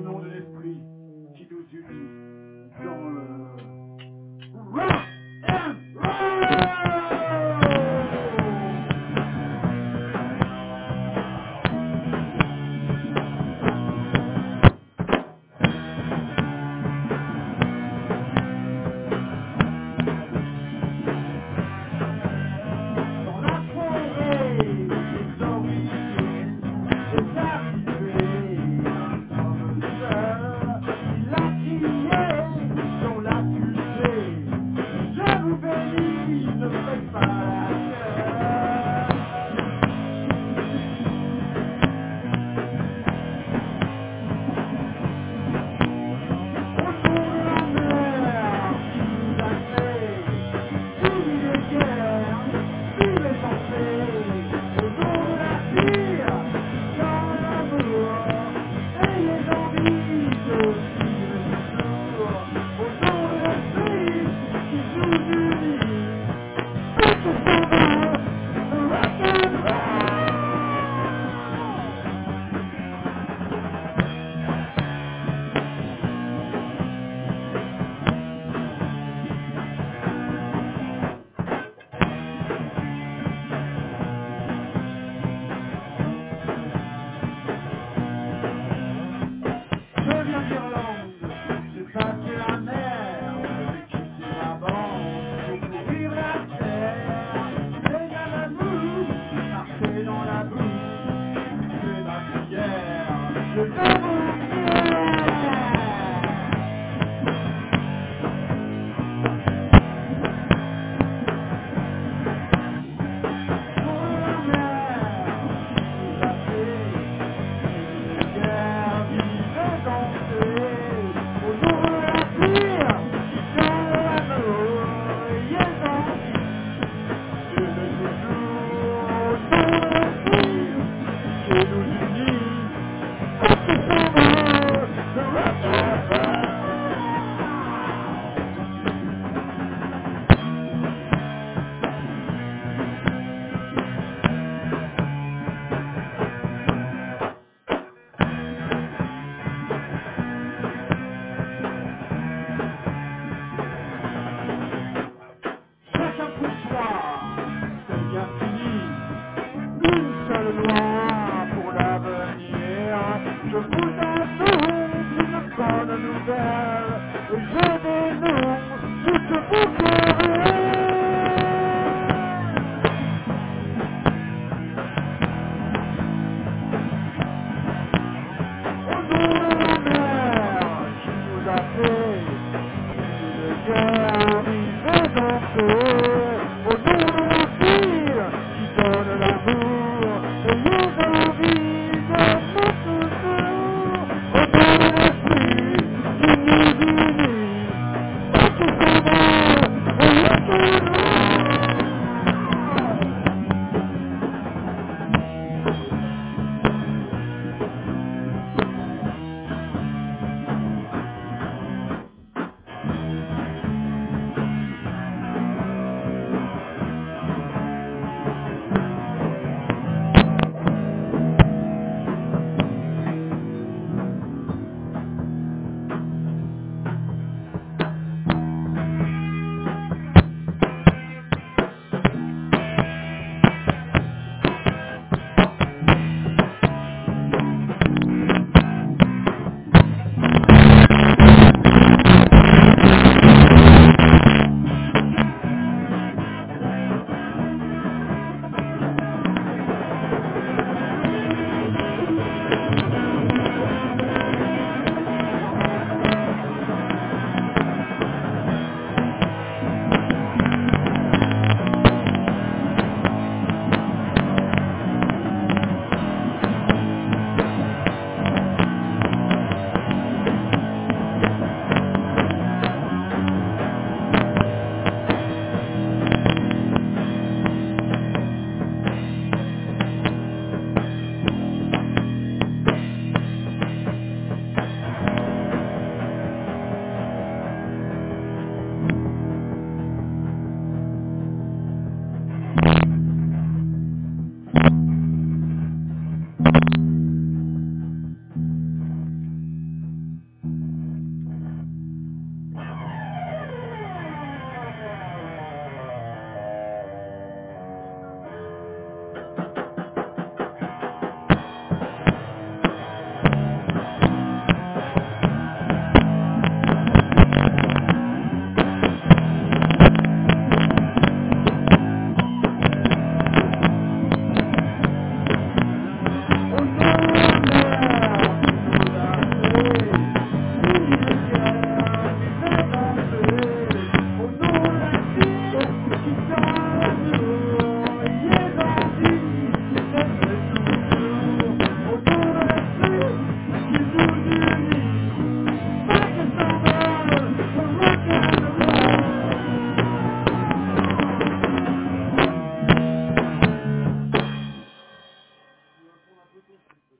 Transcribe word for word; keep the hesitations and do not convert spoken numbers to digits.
au nom de l'esprit qui nous unit dans le rock and roll. Dans la forêt des origines, des arrivées, un homme seul, il a crié, on l'a tué. Je vous bénis, ne faites pas la gueule. Autour de la mer qui nous a créés, fini les guerres, fini les pensées, au nom de la cire, dans l'amour et les envies de vivre toujours, au nom de l'esprit qui nous unit, tout ce qu'on veut, rock and roll. Je viens d'Irlande, j'ai passé la mer, j'ai quitté ma bande pour courir la terre. Les gars d'amour, marcher dans la boue, c'est ma prière, je veux vous fier. Pour la mer qui nous a fait, les guerres vives et danser, au nom de la cire, dans l'amour et les envies, et de toujours, au nom de l'esprit qui nous unit, tout ce qu'on veut, le rock and roll. Chacun pour soi, c'est bien fini. Une seule loi pour l'avenir. Je vous annonce une bonne nouvelle et je dénonce toute vos querelles.